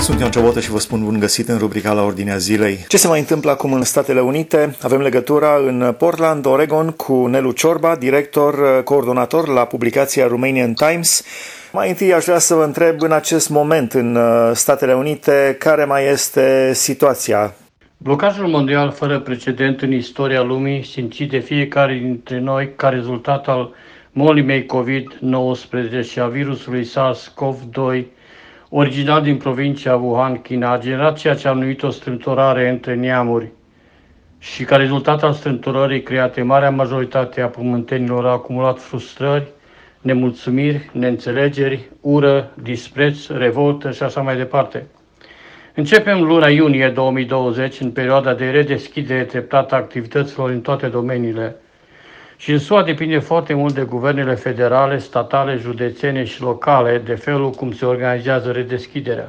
Sunt Ion Ciobotă și vă spun bun găsit în rubrica La Ordinea Zilei. Ce se mai întâmplă acum în Statele Unite? Avem legătura în Portland, Oregon, cu Nelu Ciorba, director, coordonator la publicația Romanian Times. Mai întâi aș vrea să vă întreb în acest moment în Statele Unite care mai este situația. Blocajul mondial fără precedent în istoria lumii, simțit de fiecare dintre noi ca rezultat al molimei COVID-19 și a virusului SARS-CoV-2, original din provincia Wuhan, China, a generat ceea ce am numit o strâmtorare între neamuri și ca rezultat al strâmtorării create, marea majoritate a pământenilor a acumulat frustrări, nemulțumiri, neînțelegeri, ură, dispreț, revoltă și așa mai departe. Începem luna iunie 2020, în perioada de redeschidere treptată a activităților în toate domeniile. Și în SUA depinde foarte mult de guvernele federale, statale, județene și locale, de felul cum se organizează redeschiderea.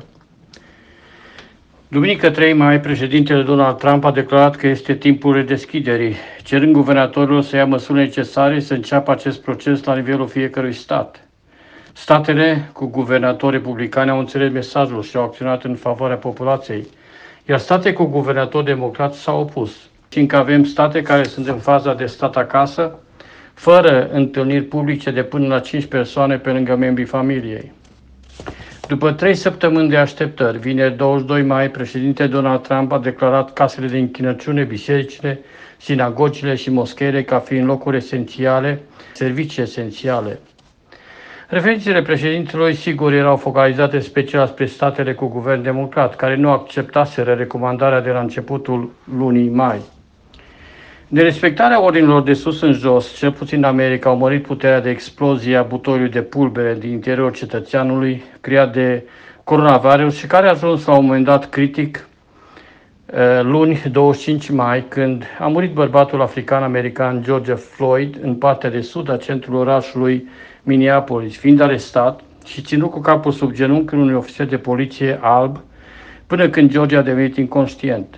Duminică 3 mai, președintele Donald Trump a declarat că este timpul redeschiderii, cerând guvernatorilor să ia măsuri necesare să înceapă acest proces la nivelul fiecărui stat. Statele cu guvernatori republicani au înțeles mesajul și au acționat în favoarea populației, iar state cu guvernatori democrați s-au opus. Fiindcă avem state care sunt în faza de stat acasă, fără întâlniri publice de până la 5 persoane pe lângă membrii familiei. După 3 săptămâni de așteptări, vineri 22 mai, președintele Donald Trump a declarat casele de închinăciune, bisericile, sinagogile și moscheile ca fiind locuri esențiale, servicii esențiale. Referințele președintelui, sigur, erau focalizate special spre statele cu guvern democrat, care nu acceptaseră recomandarea de la începutul lunii mai. Nerespectarea ordinilor de sus în jos, cel puțin în America, au mărit puterea de explozie a butoiului de pulbere din interiorul cetățeanului creat de coronavirus și care a ajuns la un moment dat critic luni 25 mai, când a murit bărbatul african-american George Floyd în partea de sud a centrului orașului Minneapolis, fiind arestat și ținut cu capul sub genunchi unui ofițer de poliție alb, până când George a devenit inconștient.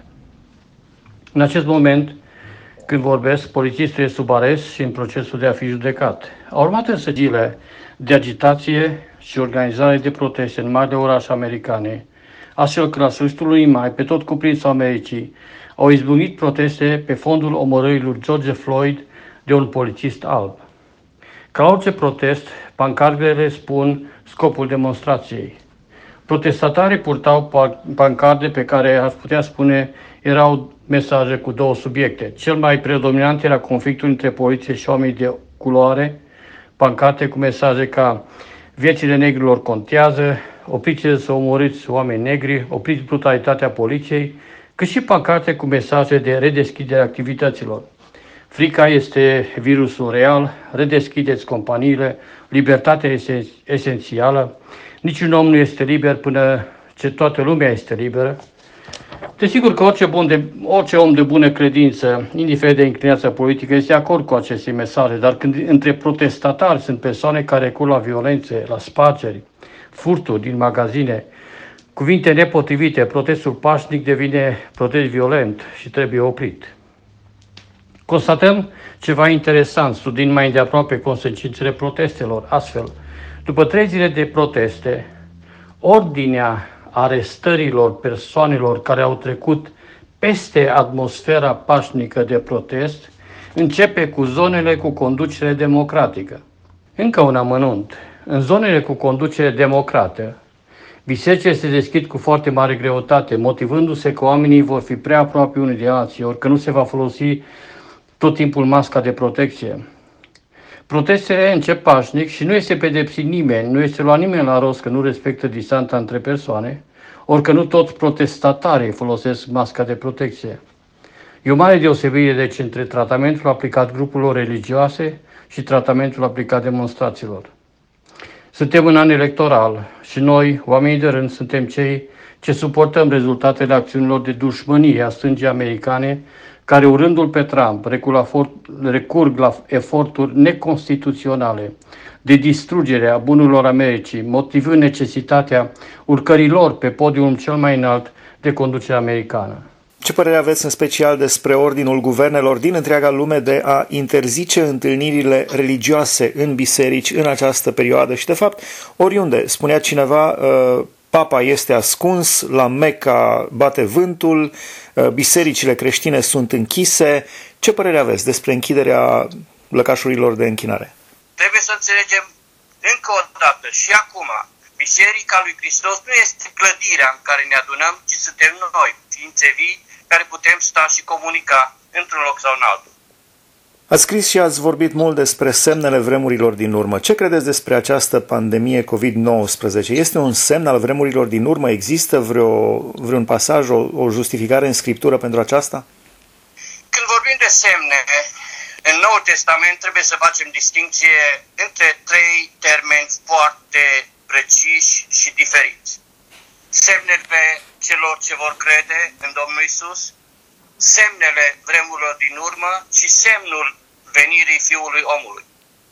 În acest moment, când vorbesc, polițistul e sub arest și în procesul de a fi judecat. Au urmat însă zile de agitație și organizare de proteste în marile orașe americane, astfel că la sfârșitul lunii mai, pe tot cuprinsul Americii, au izbucnit proteste pe fondul omorârii lui George Floyd de un polițist alb. Ca la orice protest, pancardele spun scopul demonstrației. Protestatarii purtau pancarde pe care, aș putea spune, erau mesaje cu două subiecte. Cel mai predominant era conflictul între poliție și oameni de culoare, pancarte cu mesaje ca viețile negrilor contează, opriți să omorâți oameni negri, opriți brutalitatea poliției, cât și pancarte cu mesaje de redeschidere a activităților. Frica este virusul real, redeschideți companiile, libertatea este esențială, niciun om nu este liber până ce toată lumea este liberă. Desigur că orice om de bună credință, indiferent de inclinația politică, este de acord cu aceste mesaje, dar când între protestatari sunt persoane care recurg la violențe, la spargeri, furturi din magazine, cuvinte nepotrivite, protestul pașnic devine protest violent și trebuie oprit. Constatăm ceva interesant, studiind mai îndeaproape consecințele protestelor. Astfel, după 3 zile de proteste, ordinea arestărilor persoanelor care au trecut peste atmosfera pașnică de protest începe cu zonele cu conducere democratică. Încă un amănunt. În zonele cu conducere democrată, bisericile se deschid cu foarte mare greutate, motivându-se că oamenii vor fi prea aproape unii de alții, ori că nu se va folosi tot timpul masca de protecție. Protestele încep pașnic și nu este pedepsit nimeni, nu este luat nimeni la rost că nu respectă distanța între persoane, ori că nu toți protestatarii folosesc masca de protecție. E o mare deosebire, deci, între tratamentul aplicat grupurilor religioase și tratamentul aplicat demonstrațiilor. Suntem în an electoral și noi, oamenii de rând, suntem cei ce suportăm rezultatele acțiunilor de dușmănie a stângii americane, care, urându-l pe Trump, recurg la eforturi neconstituționale de distrugere a bunurilor Americii, motivând necesitatea urcării lor pe podiumul cel mai înalt de conducere americană. Ce părere aveți în special despre ordinul guvernelor din întreaga lume de a interzice întâlnirile religioase în biserici în această perioadă și, de fapt, oriunde? Spunea cineva, Papa este ascuns, la Mecca bate vântul, bisericile creștine sunt închise. Ce părere aveți despre închiderea lăcașurilor de închinare? Trebuie să înțelegem încă o dată și acum, Biserica lui Hristos nu este clădirea în care ne adunăm, ci suntem noi, ființe vii, care putem sta și comunica într-un loc sau în altul. Ați scris și ați vorbit mult despre semnele vremurilor din urmă. Ce credeți despre această pandemie COVID-19? Este un semn al vremurilor din urmă? Există vreun pasaj, o justificare în Scriptură pentru aceasta? Când vorbim de semne, în Noul Testament trebuie să facem distinție între trei termeni foarte preciși și diferiți. Semnele celor ce vor crede în Domnul Iisus, semnele vremurilor din urmă și semnul venirii Fiului Omului.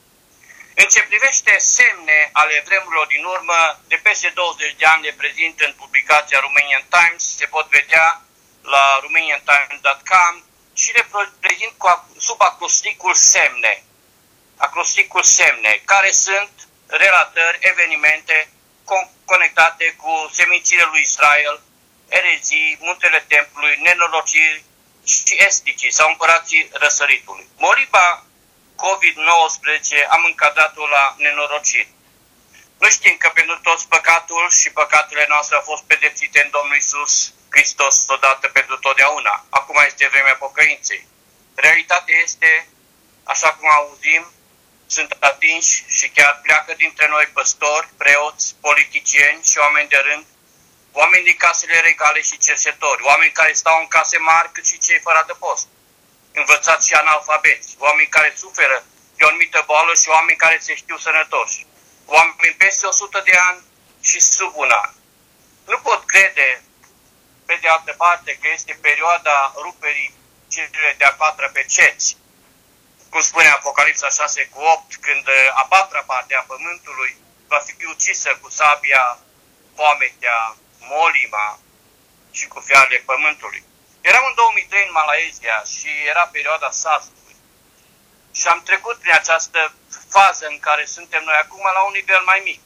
În ce privește semne ale vremurilor din urmă, de peste 20 de ani le prezint în publicația Romanian Times, se pot vedea la romaniantimes.com și le prezint sub acrosticul semne. Acrosticul semne, care sunt relatări, evenimente conectate cu semințile lui Israel, erezii, muntele templului, nenorociri și esticii sau împărații răsăritului. Moriba COVID-19 am încadrat-o la nenorociri. Noi știm că pentru toți păcatul și păcatele noastre au fost pedepsite în Domnul Iisus Hristos odată pentru totdeauna. Acum este vremea pocăinței. Realitatea este, așa cum auzim, sunt atinși și chiar pleacă dintre noi păstori, preoți, politicieni și oameni de rând, oameni din casele regale și cerșetori, oameni care stau în case mari cât și cei fără adăpost, învățați și analfabeți, oameni care suferă de o anumită boală și oameni care se știu sănătoși, oameni peste 100 de ani și sub un an. Nu pot crede, pe de altă parte, că este perioada ruperii celei de-a patra peceți, cum spune Apocalipsa 6:8, când a patra parte a pământului va fi ucisă cu sabia, foametea, molima și cu fiarele pământului. Eram în 2003 în Malaezia și era perioada SARS-ului. Și am trecut prin această fază în care suntem noi acum la un nivel mai mic.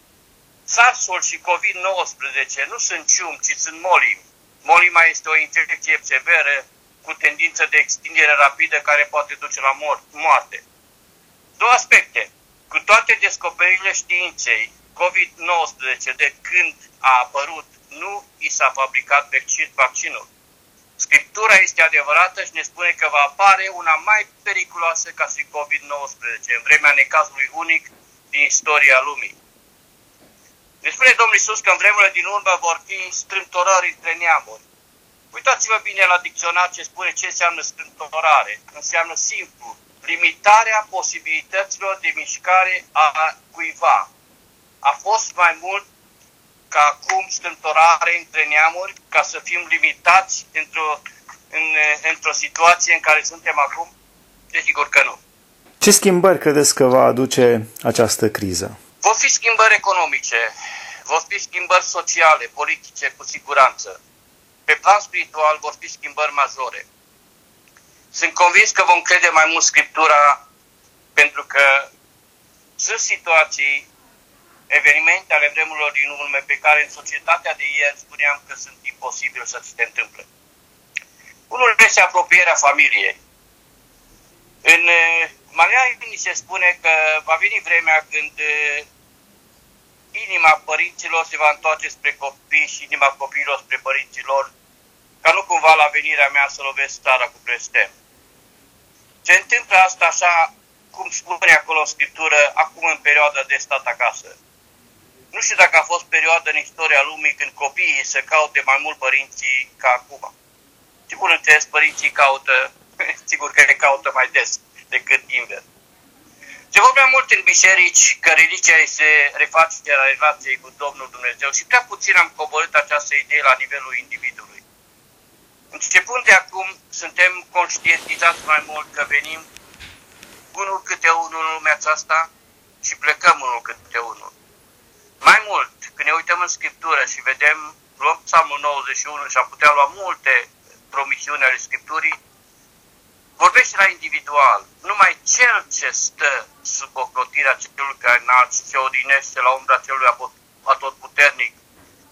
SARS-ul și COVID-19 nu sunt ciumi, ci sunt molimi. Molima este o infecție severă cu tendință de extindere rapidă care poate duce la moarte. Două aspecte. Cu toate descoperirile științei, COVID-19, de când a apărut, nu i s-a fabricat vaccinul. Scriptura este adevărată și ne spune că va apare una mai periculoasă ca și COVID-19, în vremea necazului unic din istoria lumii. Ne spune Domnul Iisus că în vremurile din urmă vor fi strâmtorări între neamuri. Uitați-vă bine la dicționar ce spune ce înseamnă strâmtorare. Înseamnă simplu limitarea posibilităților de mișcare a cuiva. A fost mai mult ca acum strâmtorare între neamuri ca să fim limitați într-o situație în care suntem acum? Desigur că nu. Ce schimbări credeți că va aduce această criză? Vor fi schimbări economice, vor fi schimbări sociale, politice, cu siguranță. Pe plan spiritual vor fi schimbări majore. Sunt convins că vom crede mai mult Scriptura pentru că sunt situații, evenimente ale vremurilor din urmă pe care în societatea de ieri spuneam că sunt imposibil să se întâmple. Unul este apropierea familiei. În Maleai se spune că va veni vremea când inima părinților se va întoarce spre copii și inima copiilor spre părinților, ca nu cumva la venirea mea să lovesc țara cu blestem. Se întâmplă asta așa cum spune acolo în Scriptură, acum în perioada de stat acasă. Nu știu dacă a fost perioada în istoria lumii când copiii se caute mai mult părinții ca acum. Sigur, înțeles, părinții caută, sigur că le caută mai des decât invers. Se vorbea mult în biserici că religia este refacerea relației cu Domnul Dumnezeu și prea puțin am coborât această idee la nivelul individului. Începând de acum, suntem conștientizați mai mult că venim unul câte unul în lumea aceasta și plecăm unul câte unul. Mai mult, când ne uităm în Scriptură și vedem, luăm Psalmul 91 și am putea lua multe promisiuni ale Scripturii, vorbește la individual. Numai cel ce stă sub ocrotirea celui care înalt și se odinește la umbra celui atotputernic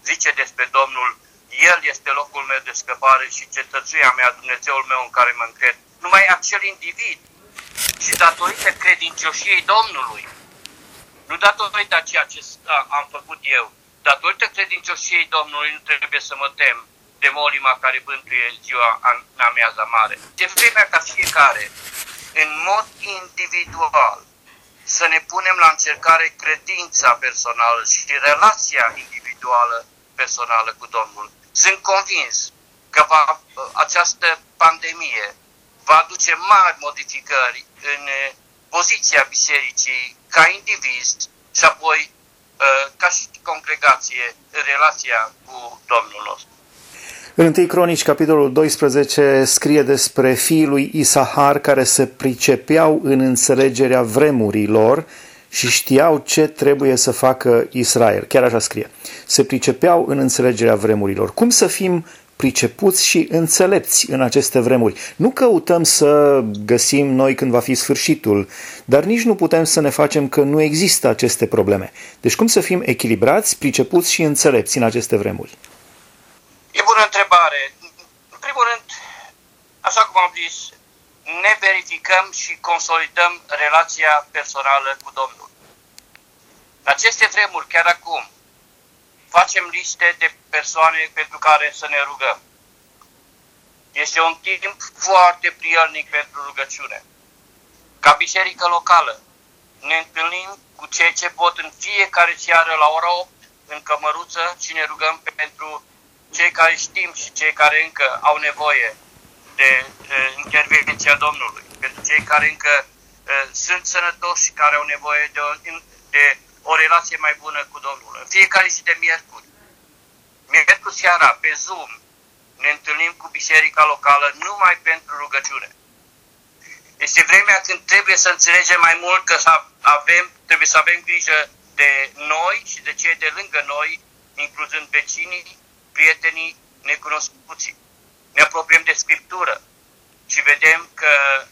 zice despre Domnul: El este locul meu de scăpare și cetățuia mea, Dumnezeul meu în care mă încred. Numai acel individ și datorită credincioșiei Domnului, nu datorită a ceea ce am făcut eu, datorită credincioșiei Domnului nu trebuie să mă tem de molima care bântuie ziua în amiaza mare. De vremea ca fiecare, în mod individual, să ne punem la încercare credința personală și relația individuală personală cu Domnul. Sunt convins că această pandemie va aduce mari modificări în poziția bisericii ca indivizi și apoi ca și congregație în relația cu Domnul nostru. În 1 Cronici, capitolul 12, scrie despre fiii lui Isahar care se pricepeau în înțelegerea vremurilor și știau ce trebuie să facă Israel. Chiar așa scrie. Se pricepeau în înțelegerea vremurilor. Cum să fim pricepuți și înțelepți în aceste vremuri? Nu căutăm să găsim noi când va fi sfârșitul, dar nici nu putem să ne facem că nu există aceste probleme. Deci cum să fim echilibrați, pricepuți și înțelepți în aceste vremuri? E bună întrebare. În primul rând, așa cum am zis, ne verificăm și consolidăm relația personală cu Domnul. În aceste vremuri, chiar acum, facem liste de persoane pentru care să ne rugăm. Este un timp foarte prielnic pentru rugăciune. Ca biserică locală, ne întâlnim cu cei ce pot în fiecare seară la ora 8 în cămăruță și ne rugăm pentru cei care știm și cei care încă au nevoie de intervenția Domnului, pentru cei care încă sunt sănătoși și care au nevoie de o relație mai bună cu Domnul. În fiecare zi de miercuri seara, pe Zoom, ne întâlnim cu biserica locală numai pentru rugăciune. Este vremea când trebuie să înțelegem mai mult că trebuie să avem grijă de noi și de cei de lângă noi, incluzând vecinii, prietenii, necunoscuții. Ne apropiem de Scriptură și vedem că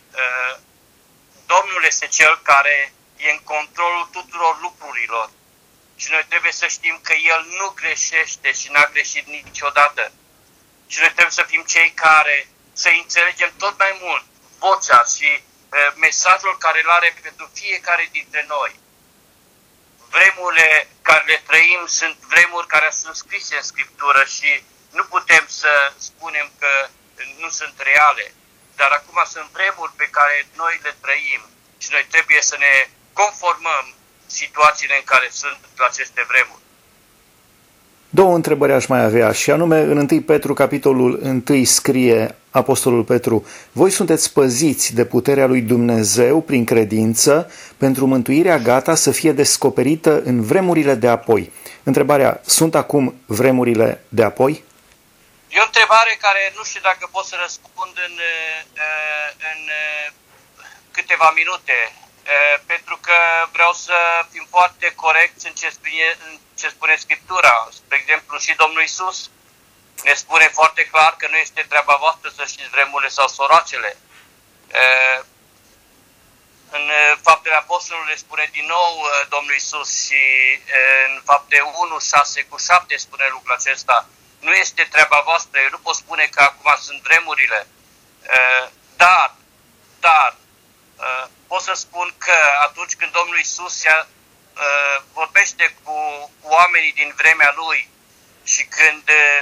Domnul este Cel care e în controlul tuturor lucrurilor și noi trebuie să știm că El nu greșește și n-a greșit niciodată. Și noi trebuie să fim cei care să înțelegem tot mai mult vocea și mesajul care îl are pentru fiecare dintre noi. Vremurile care le trăim sunt vremuri care sunt scrise în Scriptură și nu putem să spunem că nu sunt reale. Dar acum sunt vremuri pe care noi le trăim și noi trebuie să ne conformăm situațiile în care sunt aceste vremuri. Două întrebări aș mai avea, și anume, în 1 Petru, capitolul 1, scrie Apostolul Petru: voi sunteți păziți de puterea lui Dumnezeu prin credință, pentru mântuirea gata să fie descoperită în vremurile de apoi. Întrebarea: sunt acum vremurile de apoi? E o întrebare care nu știu dacă pot să răspund în câteva minute, pentru că vreau să fim foarte corecți în ce spune Scriptura. Spre exemplu, și Domnul Iisus ne spune foarte clar că nu este treaba voastră să știți vremurile sau soroacele. În Faptele Apostolului spune din nou Domnul Iisus și în Fapte 1, 6-7 spune lucrul acesta. Nu este treaba voastră, eu nu pot spune că acum sunt vremurile, dar pot să spun că atunci când Domnul Iisus vorbește cu oamenii din vremea Lui și când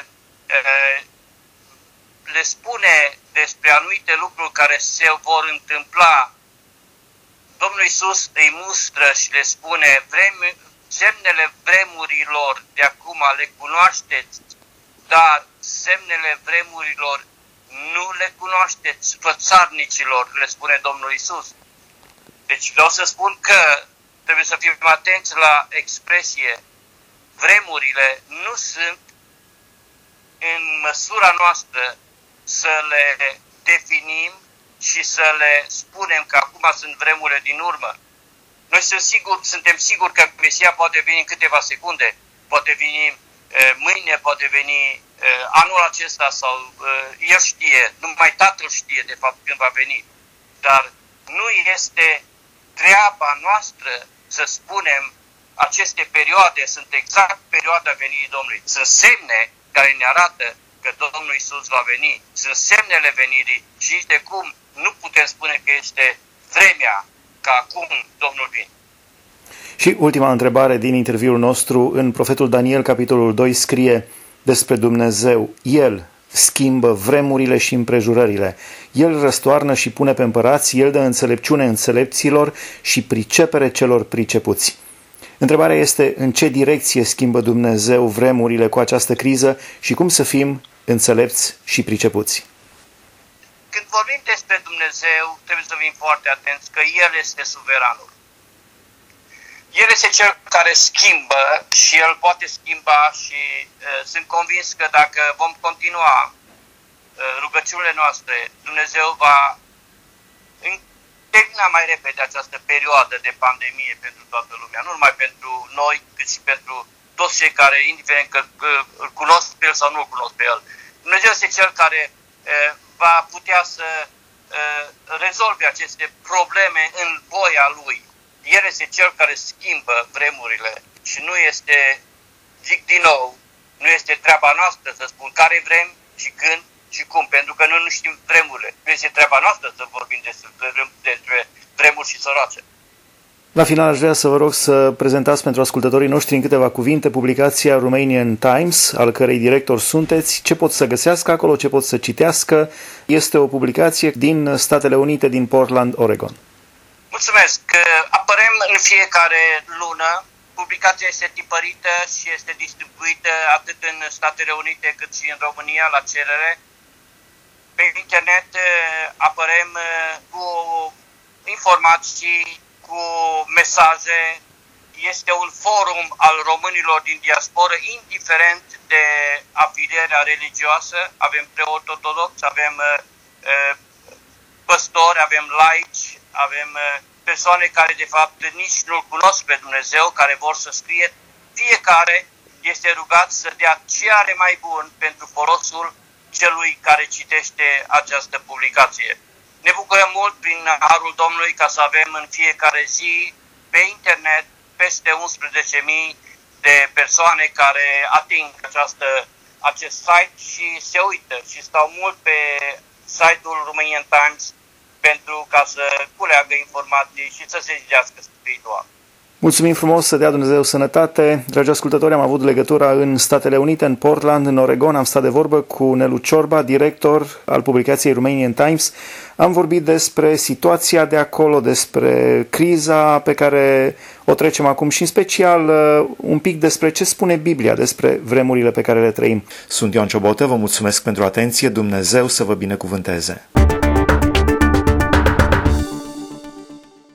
le spune despre anumite lucruri care se vor întâmpla, Domnul Iisus îi mustră și le spune: semnele vremurilor de acum le cunoașteți, dar semnele vremurilor nu le cunoașteți, fățarnicilor, le spune Domnul Iisus. Deci vreau să spun că trebuie să fim atenți la expresie. Vremurile nu sunt în măsura noastră să le definim și să le spunem că acum sunt vremurile din urmă. Noi suntem siguri că Mesia poate veni în câteva secunde, poate veni mâine, poate veni anul acesta sau El știe, numai Tatăl știe de fapt când va veni. Dar nu este treaba noastră să spunem aceste perioade sunt exact perioada venirii Domnului. Sunt semne care ne arată că Domnul Iisus va veni. Sunt semnele venirii și de cum nu putem spune că este vremea ca acum Domnul vine. Și ultima întrebare din interviul nostru, în Profetul Daniel, capitolul 2, scrie despre Dumnezeu: El schimbă vremurile și împrejurările. El răstoarnă și pune pe împărați, El dă înțelepciune înțelepților și pricepere celor pricepuți. Întrebarea este: în ce direcție schimbă Dumnezeu vremurile cu această criză și cum să fim înțelepți și pricepuți? Când vorbim despre Dumnezeu, trebuie să fim foarte atenți că El este suveranul. El este Cel care schimbă și El poate schimba și sunt convins că dacă vom continua rugăciunile noastre, Dumnezeu va termina mai repede această perioadă de pandemie pentru toată lumea, nu numai pentru noi, cât și pentru toți cei care, indiferent că îl cunosc pe El sau nu îl cunosc pe El. Dumnezeu este Cel care va putea să rezolve aceste probleme în voia Lui. El este Cel care schimbă vremurile și nu este, zic din nou, nu este treaba noastră să spun care vrem și când și cum, pentru că noi nu știm vremurile. Nu este treaba noastră să vorbim despre vremuri și sărace. La final aș vrea să vă rog să prezentați pentru ascultătorii noștri în câteva cuvinte publicația Romanian Times, al cărei director sunteți, ce pot să găsească acolo, ce pot să citească. Este o publicație din Statele Unite, din Portland, Oregon. Mulțumesc! Apărăm în fiecare lună. Publicația este tipărită și este distribuită atât în Statele Unite cât și în România la cerere. Pe internet apărăm cu informații, cu mesaje. Este un forum al românilor din diasporă, indiferent de afilierea religioasă. Avem preot ortodox, avem păstori, avem laici, avem persoane care de fapt nici nu-L cunosc pe Dumnezeu, care vor să scrie. Fiecare este rugat să dea ce are mai bun pentru folosul celui care citește această publicație. Ne bucurăm mult prin harul Domnului ca să avem în fiecare zi pe internet peste 11.000 de persoane care ating acest site și se uită și stau mult pe site-ul Romanian Times pentru ca să culeagă informații și să se zidească spiritual. Mulțumim frumos, să dea Dumnezeu sănătate. Dragi ascultători, am avut legătura în Statele Unite, în Portland, în Oregon. Am stat de vorbă cu Nelu Ciorba, director al publicației Romanian Times. Am vorbit despre situația de acolo, despre criza pe care o trecem acum și în special un pic despre ce spune Biblia, despre vremurile pe care le trăim. Sunt Ioan Ciobotă, vă mulțumesc pentru atenție, Dumnezeu să vă binecuvânteze.